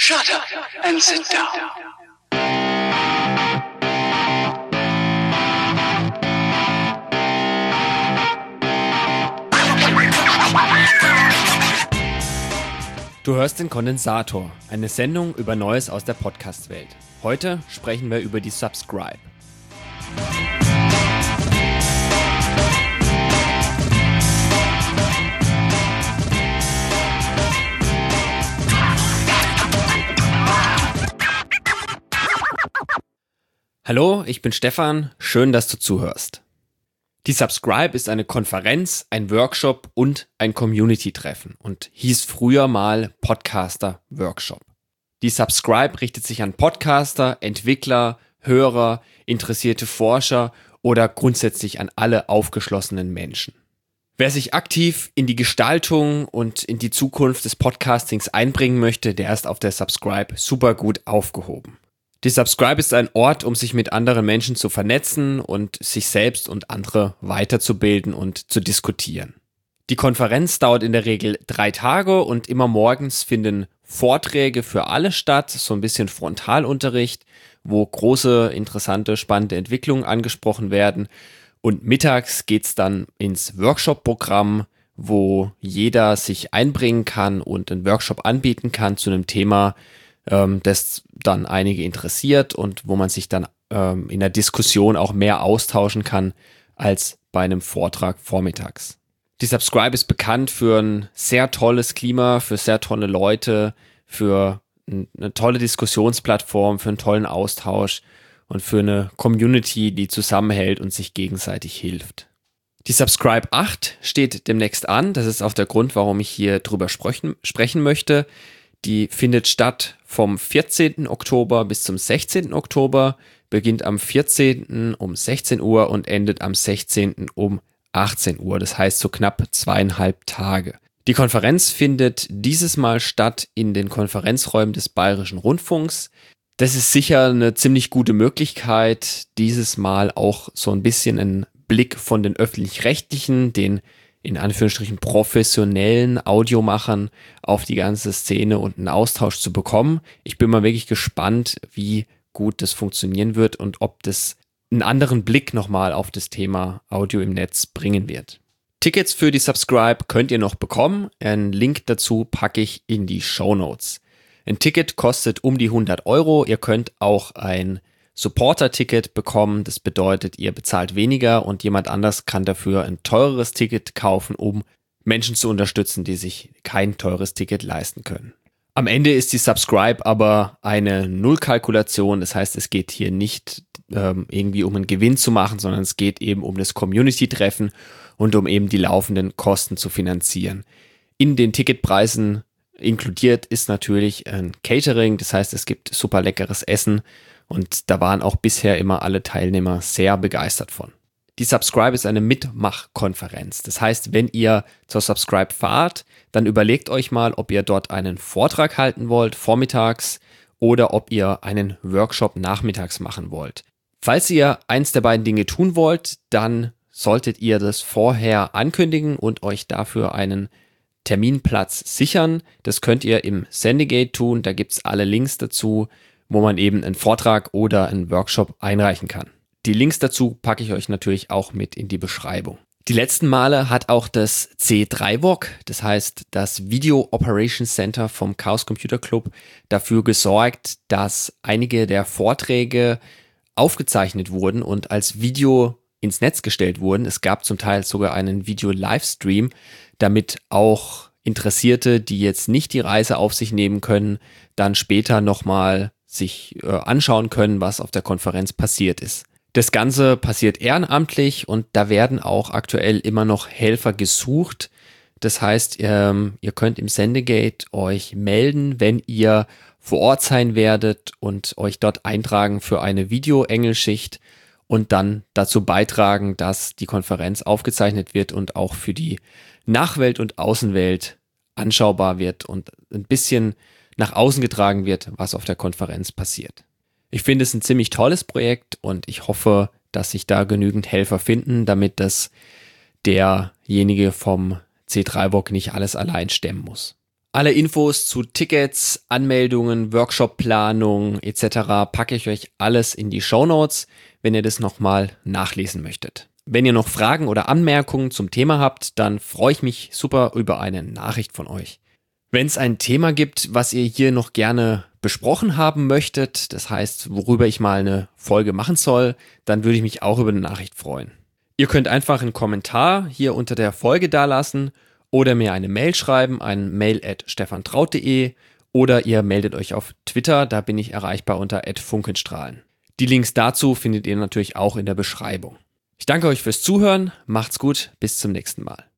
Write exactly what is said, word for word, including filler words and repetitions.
Shut up and sit down. Du hörst den Kondensator, eine Sendung über Neues aus der Podcast-Welt. Heute sprechen wir über die Subscribe. Hallo, ich bin Stefan, schön, dass du zuhörst. Die Subscribe ist eine Konferenz, ein Workshop und ein Community-Treffen und hieß früher mal Podcaster-Workshop. Die Subscribe richtet sich an Podcaster, Entwickler, Hörer, interessierte Forscher oder grundsätzlich an alle aufgeschlossenen Menschen. Wer sich aktiv in die Gestaltung und in die Zukunft des Podcastings einbringen möchte, der ist auf der Subscribe super gut aufgehoben. Die Subscribe ist ein Ort, um sich mit anderen Menschen zu vernetzen und sich selbst und andere weiterzubilden und zu diskutieren. Die Konferenz dauert in der Regel drei Tage und immer morgens finden Vorträge für alle statt, so ein bisschen Frontalunterricht, wo große, interessante, spannende Entwicklungen angesprochen werden. Und mittags geht's dann ins Workshop-Programm, wo jeder sich einbringen kann und einen Workshop anbieten kann zu einem Thema, das dann einige interessiert und wo man sich dann ähm, in der Diskussion auch mehr austauschen kann als bei einem Vortrag vormittags. Die Subscribe ist bekannt für ein sehr tolles Klima, für sehr tolle Leute, für ein, eine tolle Diskussionsplattform, für einen tollen Austausch und für eine Community, die zusammenhält und sich gegenseitig hilft. Die Subscribe acht steht demnächst an. Das ist auch der Grund, warum ich hier drüber sprechen, sprechen möchte. Die findet statt vom vierzehnten Oktober bis zum sechzehnten Oktober, beginnt am vierzehnten um sechzehn Uhr und endet am sechzehnten um achtzehn Uhr. Das heißt so knapp zweieinhalb Tage. Die Konferenz findet dieses Mal statt in den Konferenzräumen des Bayerischen Rundfunks. Das ist sicher eine ziemlich gute Möglichkeit, dieses Mal auch so ein bisschen einen Blick von den Öffentlich-Rechtlichen, den in Anführungsstrichen professionellen Audiomachern auf die ganze Szene und einen Austausch zu bekommen. Ich bin mal wirklich gespannt, wie gut das funktionieren wird und ob das einen anderen Blick nochmal auf das Thema Audio im Netz bringen wird. Tickets für die Subscribe könnt ihr noch bekommen. Einen Link dazu packe ich in die Shownotes. Ein Ticket kostet um die hundert Euro. Ihr könnt auch ein Supporter-Ticket bekommen. Das bedeutet, ihr bezahlt weniger und jemand anders kann dafür ein teureres Ticket kaufen, um Menschen zu unterstützen, die sich kein teures Ticket leisten können. Am Ende ist die Subscribe aber eine Nullkalkulation. Das heißt, es geht hier nicht ähm, irgendwie um einen Gewinn zu machen, sondern es geht eben um das Community-Treffen und um eben die laufenden Kosten zu finanzieren. In den Ticketpreisen inkludiert ist natürlich ein Catering. Das heißt, es gibt super leckeres Essen. Und da waren auch bisher immer alle Teilnehmer sehr begeistert von. Die Subscribe ist eine Mitmachkonferenz. Das heißt, wenn ihr zur Subscribe fahrt, dann überlegt euch mal, ob ihr dort einen Vortrag halten wollt, vormittags, oder ob ihr einen Workshop nachmittags machen wollt. Falls ihr eins der beiden Dinge tun wollt, dann solltet ihr das vorher ankündigen und euch dafür einen Terminplatz sichern. Das könnt ihr im Sendegate tun, da gibt es alle Links dazu, wo man eben einen Vortrag oder einen Workshop einreichen kann. Die Links dazu packe ich euch natürlich auch mit in die Beschreibung. Die letzten Male hat auch das C drei V O C, das heißt das Video Operations Center vom Chaos Computer Club, dafür gesorgt, dass einige der Vorträge aufgezeichnet wurden und als Video ins Netz gestellt wurden. Es gab zum Teil sogar einen Video-Livestream, damit auch Interessierte, die jetzt nicht die Reise auf sich nehmen können, dann später nochmal sich äh, anschauen können, was auf der Konferenz passiert ist. Das Ganze passiert ehrenamtlich und da werden auch aktuell immer noch Helfer gesucht. Das heißt, ähm, ihr könnt im Sendegate euch melden, wenn ihr vor Ort sein werdet und euch dort eintragen für eine Video-Engelschicht und dann dazu beitragen, dass die Konferenz aufgezeichnet wird und auch für die Nachwelt und Außenwelt anschaubar wird und ein bisschen nach außen getragen wird, was auf der Konferenz passiert. Ich finde es ein ziemlich tolles Projekt und ich hoffe, dass sich da genügend Helfer finden, damit das derjenige vom C drei V O C nicht alles allein stemmen muss. Alle Infos zu Tickets, Anmeldungen, Workshopplanung et cetera packe ich euch alles in die Shownotes, wenn ihr das nochmal nachlesen möchtet. Wenn ihr noch Fragen oder Anmerkungen zum Thema habt, dann freue ich mich super über eine Nachricht von euch. Wenn es ein Thema gibt, was ihr hier noch gerne besprochen haben möchtet, das heißt, worüber ich mal eine Folge machen soll, dann würde ich mich auch über eine Nachricht freuen. Ihr könnt einfach einen Kommentar hier unter der Folge dalassen oder mir eine Mail schreiben, an mail at stefantraut punkt de oder ihr meldet euch auf Twitter, da bin ich erreichbar unter at funkenstrahlen. Die Links dazu findet ihr natürlich auch in der Beschreibung. Ich danke euch fürs Zuhören, macht's gut, bis zum nächsten Mal.